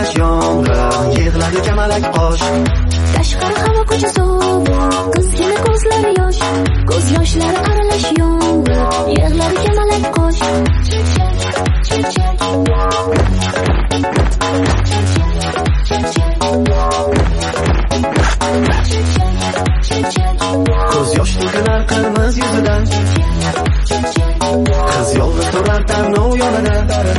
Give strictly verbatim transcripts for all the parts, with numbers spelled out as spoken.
aralash yomg'ir, yig'ladi kamalak qosh. Tashqari havo ko'cha sovuq, qizgina ko'zlari yosh, ko'z yoshlari aralash yomg'ir, yig'ladi kamalak qosh. Ko'z yosh to'kilar qirmiz yuzidan, qiz yolg'iz turar tanov yonida.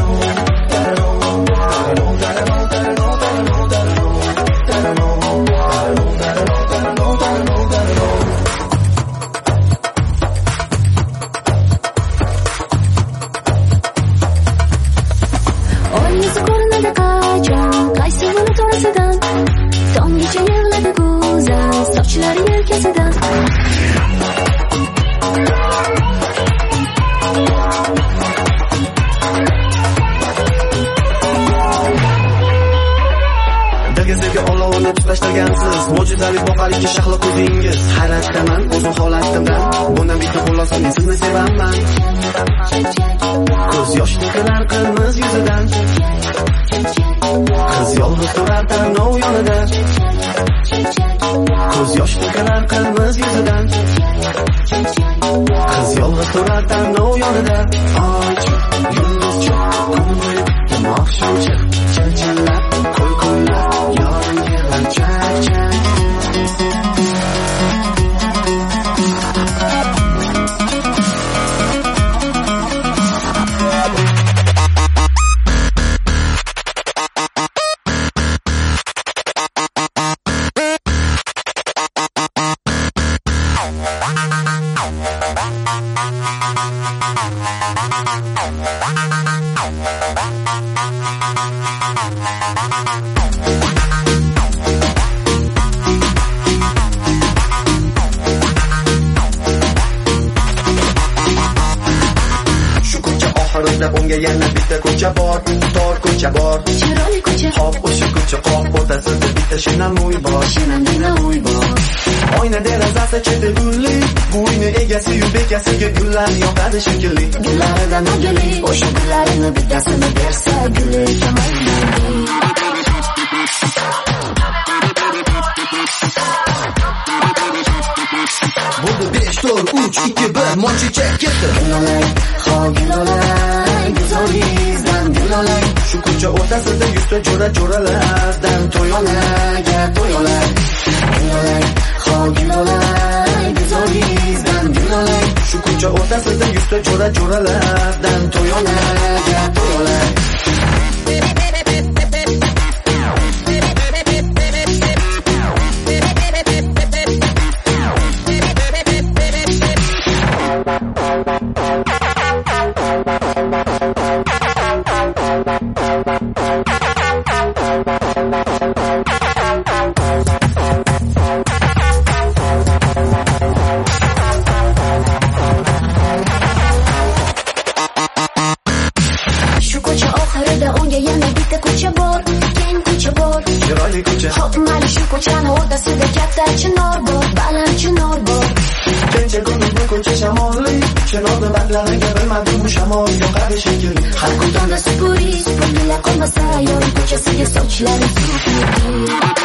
Oynasi ko'rinadi qachon, qaysi bulut orasidan, tonggacha yig'ladi go'zal, sochlari yelkasidan. Dilga sevgi olovini tutashtirgansiz, mo'jizali boqariki shahlo ko'zingiz. Hayratdaman o'zim holatimdan, bundan bitta xulosa men sizni sevaman. Ko'z yosh to'kilar qirmiz yuzidan, qiz yolg'iz turar tanov yonida. Ko'z yosh to'kilar qirmiz yuzidan, qiz yolg'iz turar tanov yonida. Oy, yulduz chiq, ko'ngil demoqchi chiq, chil-chillab, qo'y-qo'ylab, yoring yig'lar chak-chak. Unga yana bitta ko'cha bor, tor ko'cha bor, chiroyli ko'cha. Hop o'sha ko'cha qop o'rtasida bitta shinamo'y bor, Shinamo'y bor. Oyna derazasi cheti gulli, bu uyni egasi-yu bekasiga gullar yoqadi shekilli. Gullaridan o'g'ili, o'sha gullarini bittasini bersa, guli kamaymaydi. Bo'ldi besh to'rt uch ikki bir monchi chek ketdi. Gulolay, ho gulolay, guzoringizdan gulolay. Shu ko'cha o'rtasida yuzta jo'ra-jo'ralardan to'yolaga to'yolay. Gulolay, ho gulolay, guzoringizdan gulolay. Shu ko'cha o'rtasida yuzta jo'ra-jo'ralardan to'yolaga to'yolay. Chiroyli ko'cha. Hop, mana shu ko'chani o'rtasida katta chinor bor, baland chinor bor. Kencha kuni bu ko'cha shamolli, chinorni badlariga bilmadim bu shamol yoqadi shekilli. Har kun tongda supuri, supurgilar qolmasa, yo'l ko'chasiga sochlari supurgi.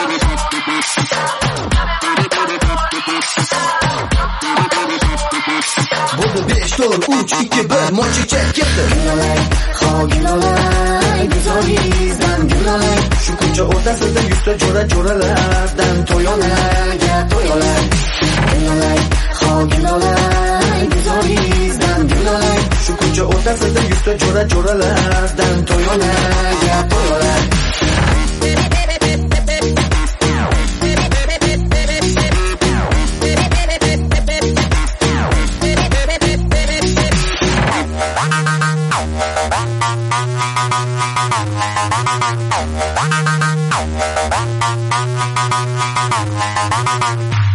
Bo'ldi besh to'rt uch ikki bir monchi chek ketdi. Gulolay, ho gulolay, guzoringizdan gulolay. Shu ko'cha o'rtasida yuzta jo'ra-jo'ralardan to'yolaga to'yolay. Gulolay, ho gulolay, guzoringizdan gulolay. Shu ko'cha o'rtasida yuzta jo'ra-jo'ralardan to'yolaga to'yolay. Thank you.